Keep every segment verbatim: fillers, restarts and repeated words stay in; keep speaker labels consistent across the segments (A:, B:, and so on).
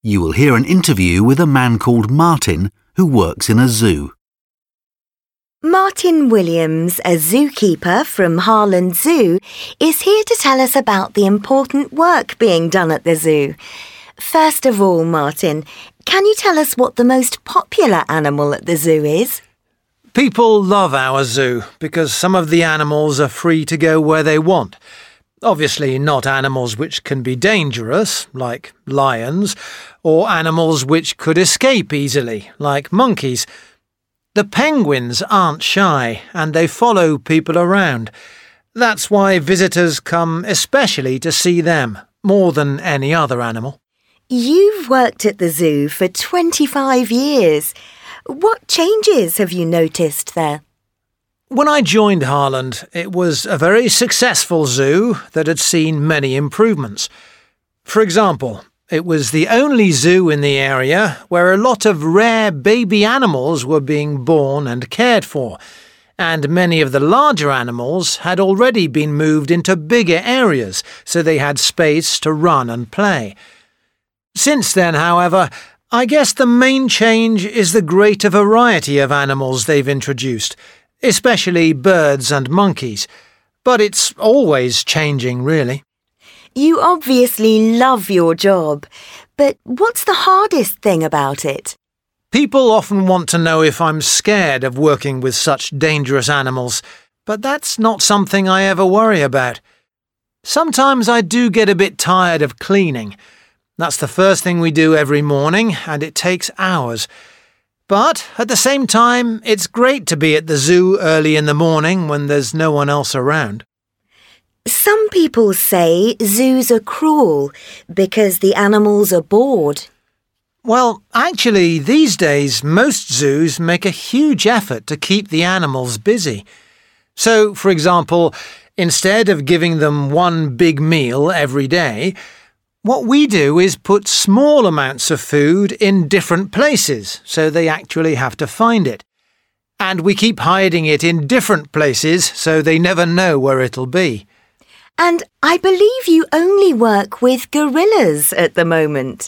A: You will hear an interview with a man called Martin who works in a zoo.
B: Martin Williams, a zookeeper from Harland Zoo, is here to tell us about the important work being done at the zoo. First of all, Martin, can you tell us what the most popular animal at the zoo is?
C: People love our zoo because some of the animals are free to go where they want. Obviously not animals which can be dangerous, like lions, or animals which could escape easily, like monkeys. The penguins aren't shy and they follow people around. That's why visitors come especially to see them, more than any other animal.
B: You've worked at the zoo for twenty-five years. What changes have you noticed there?
C: When I joined Harland, it was a very successful zoo that had seen many improvements. For example, it was the only zoo in the area where a lot of rare baby animals were being born and cared for, and many of the larger animals had already been moved into bigger areas so they had space to run and play. Since then, however, I guess the main change is the greater variety of animals they've introduced, especially birds and monkeys. But it's always changing, really.
B: You obviously love your job, but what's the hardest thing about it?
C: People often want to know if I'm scared of working with such dangerous animals, but that's not something I ever worry about. Sometimes I do get a bit tired of cleaning. That's the first thing we do every morning, and it takes hours. But at the same time, it's great to be at the zoo early in the morning when there's no one else around.
B: Some people say zoos are cruel because the animals are bored.
C: Well, actually, these days, most zoos make a huge effort to keep the animals busy. So, for example, instead of giving them one big meal every day, what we do is put small amounts of food in different places, so they actually have to find it. And we keep hiding it in different places, so they never know where it'll be.
B: And I believe you only work with gorillas at the moment.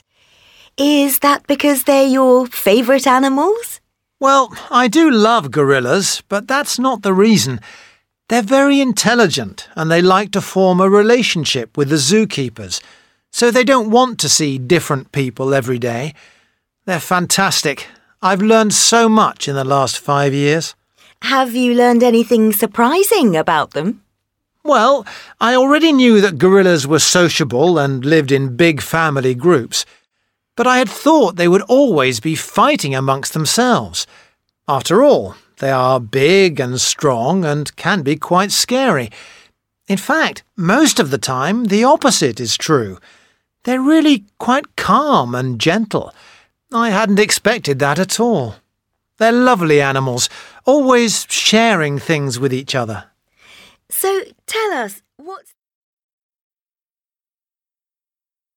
B: Is that because they're your favourite animals?
C: Well, I do love gorillas, but that's not the reason. They're very intelligent, and they like to form a relationship with the zookeepers. So they don't want to see different people every day. They're fantastic. I've learned so much in the last five years.
B: Have you learned anything surprising about them?
C: Well, I already knew that gorillas were sociable and lived in big family groups, but I had thought they would always be fighting amongst themselves. After all, they are big and strong and can be quite scary. In fact, most of the time, the opposite is true. They're really quite calm and gentle. I hadn't expected that at all. They're lovely animals, always sharing things with each other.
B: So tell us, what's